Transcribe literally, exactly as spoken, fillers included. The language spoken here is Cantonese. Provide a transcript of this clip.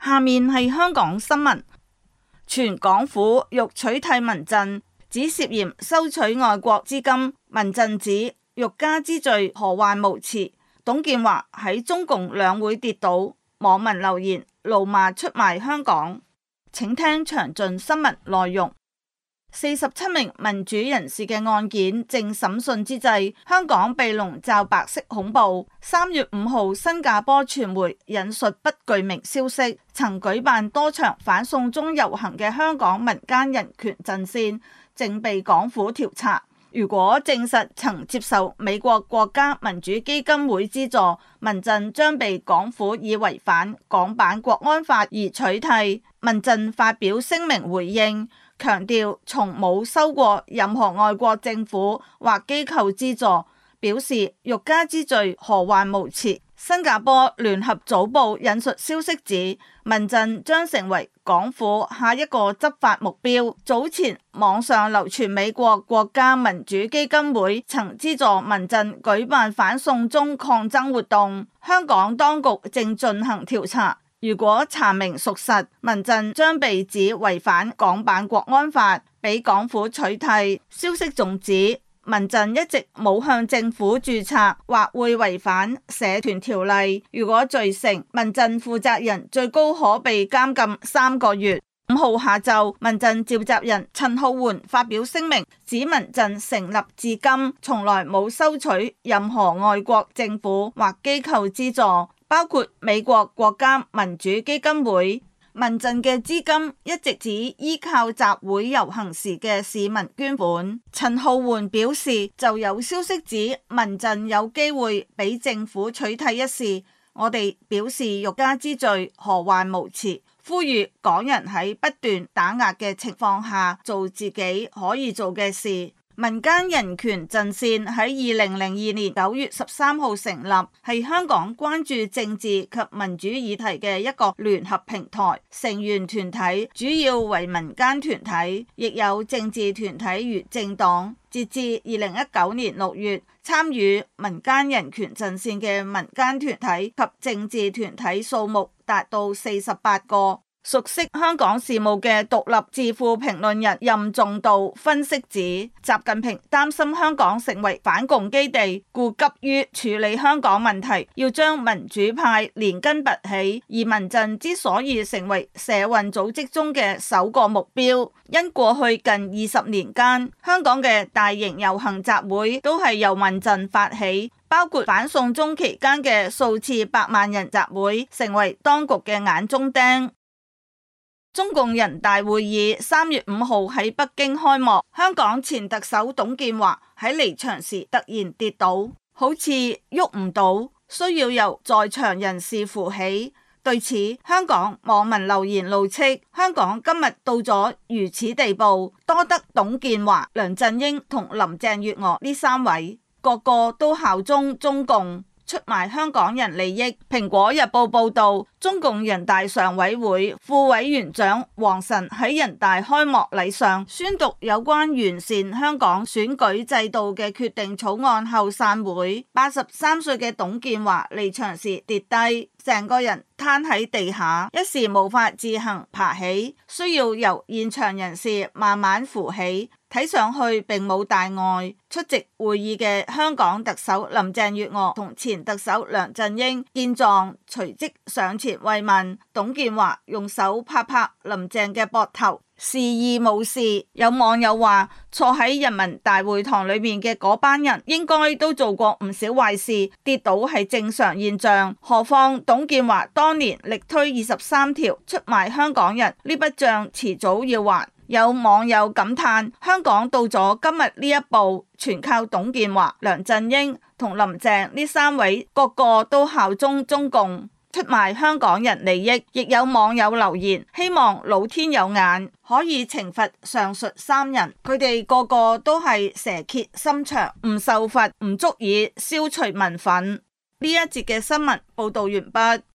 下面係香港新聞。全港府欲取締民陣，指涉嫌收取外國資金。民陣指欲加之罪何患無辭。董建華喺中共兩會跌倒，網民留言怒罵出賣香港。請聽詳盡新聞內容。四十七名民主人士嘅案件正審訊之際，香港被籠罩白色恐怖。三月五號，新加坡傳媒引述不具名消息，曾舉辦多場反送中遊行嘅香港民間人權陣線正被港府調查。如果證實曾接受美國國家民主基金會資助，民陣將被港府以違反港版國安法而取締。民陣發表聲明回應，強調從冇收過任何外國政府或機構資助，表示欲加之罪何患無辭。新加坡聯合早報引述消息指，民陣將成為港府下一個執法目標。早前網上流傳美國國家民主基金會曾資助民陣舉辦反送中抗爭活動，香港當局正進行調查。如果查明屬實，民陣將被指違反港版國安法，俾港府取締。消息仲指，民陣一直冇向政府註冊或會違反社團條例。如果罪成，民陣負責人最高可被監禁三個月。五號下晝，民陣召集人陳皓桓發表聲明，指民陣成立至今從來冇收取任何外國政府或機構資助，包括美國國家民主基金會。民陣嘅資金一直只依靠集會遊行時嘅市民捐款。陳皓桓表示，就有消息指民陣有機會俾政府取締一事，我哋表示欲加之罪何患無辭，呼籲港人喺不斷打壓嘅情況下做自己可以做嘅事。民間人權陣線喺二零零二年九月十三號成立，係香港關注政治及民主議題嘅一個聯合平台。成員團體主要為民間團體，亦有政治團體與政黨。截至二零一九年六月，參與民間人權陣線嘅民間團體及政治團體數目達到四十八個。熟悉香港事務嘅獨立智庫評論人任重道分析指，習近平擔心香港成為反共基地，故急於處理香港問題，要將民主派連根拔起。而民陣之所以成為社運組織中嘅首個目標，因過去近二十年間，香港嘅大型遊行集會都係由民陣發起，包括反送中期間嘅數次百萬人集會，成為當局嘅眼中釘。中共人大會議三月五號喺北京開幕，香港前特首董建華喺離場時突然跌倒，好似喐唔到，需要由在場人士扶起。對此，香港網民留言怒斥：香港今日到咗如此地步，多得董建華、梁振英同林鄭月娥呢三位，個個都效忠中共，出賣香港人利益。蘋果日報報道，中共人大常委會副委員長王晨喺人大開幕禮上宣讀有關完善香港選舉制度嘅決定草案後散會。八十三歲嘅董建華離場時跌低，成個人攤喺地下，一時無法自行爬起，需要由現場人士慢慢扶起。睇上去並冇大礙。出席會議嘅香港特首林鄭月娥同前特首梁振英見狀，隨即上前慰問。董建華用手拍拍林鄭嘅膊頭，示意冇事。有網友話，坐喺人民大會堂裏面嘅嗰班人應該都做過唔少壞事，跌倒係正常現象。何況董建華當年力推二十三條出賣香港人，呢筆賬遲早要還。有網友感嘆，香港到咗今日呢一步，全靠董建華、梁振英同林鄭呢三位，個個都效忠中共，出賣香港人利益。亦有網友留言，希望老天有眼，可以懲罰上述三人，佢哋個個都係蛇蠍心腸，唔受罰唔足以消除民憤。呢一節嘅新聞報道完畢。